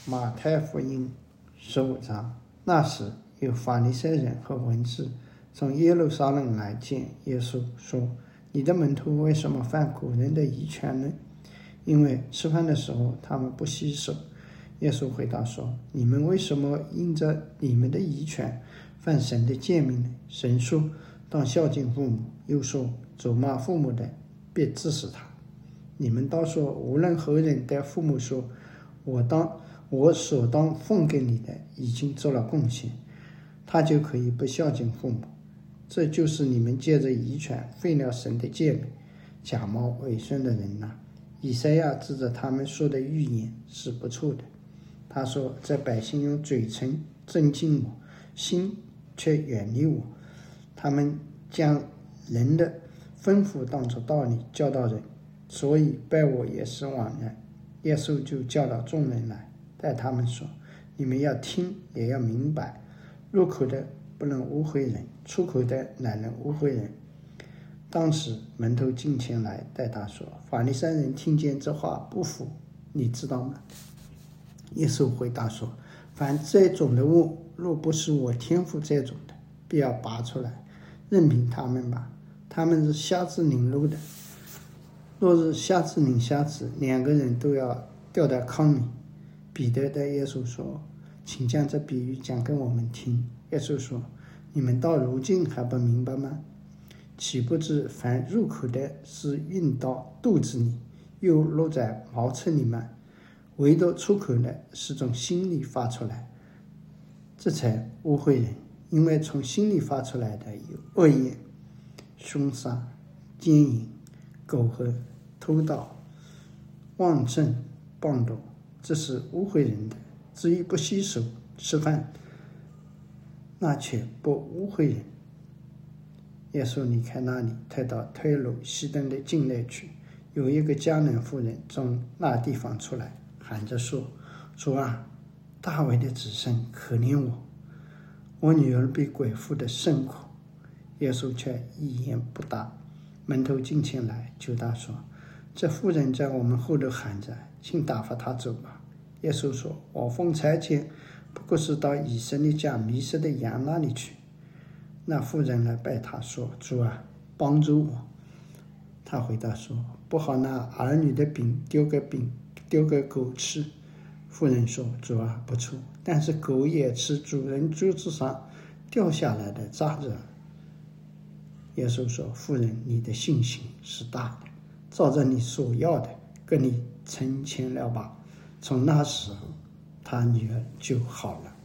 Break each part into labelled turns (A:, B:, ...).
A: 马太福音15章，那时有法利赛人和文士从耶路撒冷来见耶稣，说：你的门徒为什么犯古人的遗传呢？因为吃饭的时候他们不洗手。耶稣回答说：你们为什么因着你们的遗传犯神的诫命呢？神说当孝敬父母，又说咒骂父母的别治死他。你们倒说无论何人对父母说我所当奉给你的已经做了贡献，他就可以不孝敬父母。这就是你们借着遗传废了神的诫命，假冒伪顺的人呐。以赛亚指着他们说的预言是不错的。他说：这百姓用嘴唇尊敬我，心却远离我。他们将人的吩咐当作道理教导人，所以拜我也是枉然。耶稣就教导众人来，对他们说：你们要听，也要明白，入口的不能污秽人，出口的乃能污秽人。当时门徒进前来对他说：法利赛人听见这话不服，你知道吗？耶稣回答说：凡这种的物，若不是我天父这种的，必要拔出来，任凭他们吧。他们是瞎子领路的，若是瞎子领瞎子，两个人都要掉在坑里。彼得对耶稣说：请将这比喻讲给我们听。耶稣说：你们到如今还不明白吗？岂不知凡入口的是运到肚子里，又落在茅厕里吗？唯独出口的是从心里发出来，这才污秽人。因为从心里发出来的有恶言、凶杀、奸淫、苟合、偷盗、妄证、谤斗，这是污秽人的。至于不洗手吃饭，那却不污秽人。耶稣离开那里，退到推罗西顿的境内去。有一个迦南妇人从那地方出来，喊着说：主啊，大卫的子孙，可怜我，我女儿被鬼附的甚苦。耶稣却一言不答。门徒进前来求他说：这妇人在我们后头喊着，请打发她走吧。耶稣说：我奉差遣，不过是到以色列家迷失的羊那里去。那妇人来拜他说：主啊，帮助我。他回答说：不好拿儿女的饼丢给狗吃。妇人说：主啊，不错，但是狗也吃主人桌子上掉下来的渣子。耶稣说：妇人，你的信心是大的，照着你所要的跟你成全了吧。从那时候，他女儿就好了。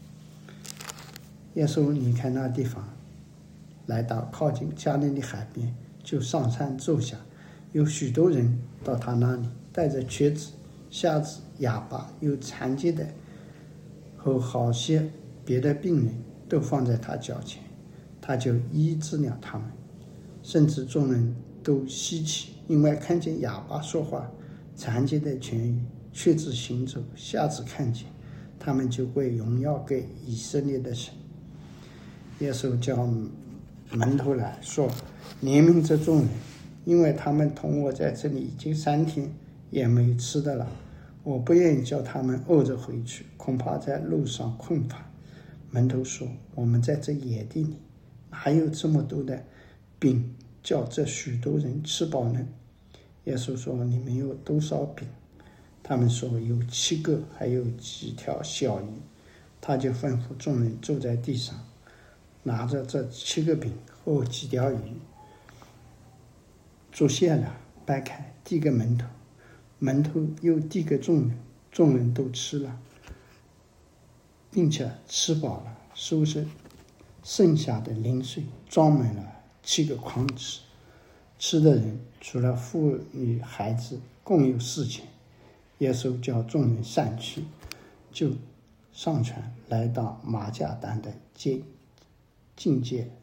A: 耶稣离开那地方，来到靠近加利利海边，就上山坐下。有许多人到他那里，带着瘸子、瞎子、哑巴、有残疾的和好些别的病人，都放在他脚前，他就医治了他们。甚至众人都稀奇，因为看见哑巴说话，残疾的痊愈，瘸子行走，瞎子看见，他们就归荣耀给以色列的神。耶稣叫门徒来说：怜悯这众人，因为他们同我在这里已经3天，也没吃的了。我不愿意叫他们饿着回去，恐怕在路上困乏。门徒说：我们在这野地里，哪有这么多的饼叫这许多人吃饱呢？耶稣说：你们有多少饼？他们说：有7个，还有几条小鱼。他就吩咐众人坐在地上，拿着这7个饼和几条鱼，做谢了，掰开，递给门徒，门徒又递给众人，众人都吃了，并且吃饱了，收拾剩下的零碎，装满了7个筐子。吃的人除了妇女孩子，共有4000。耶稣叫众人散去，就上船来到马加丹的境界。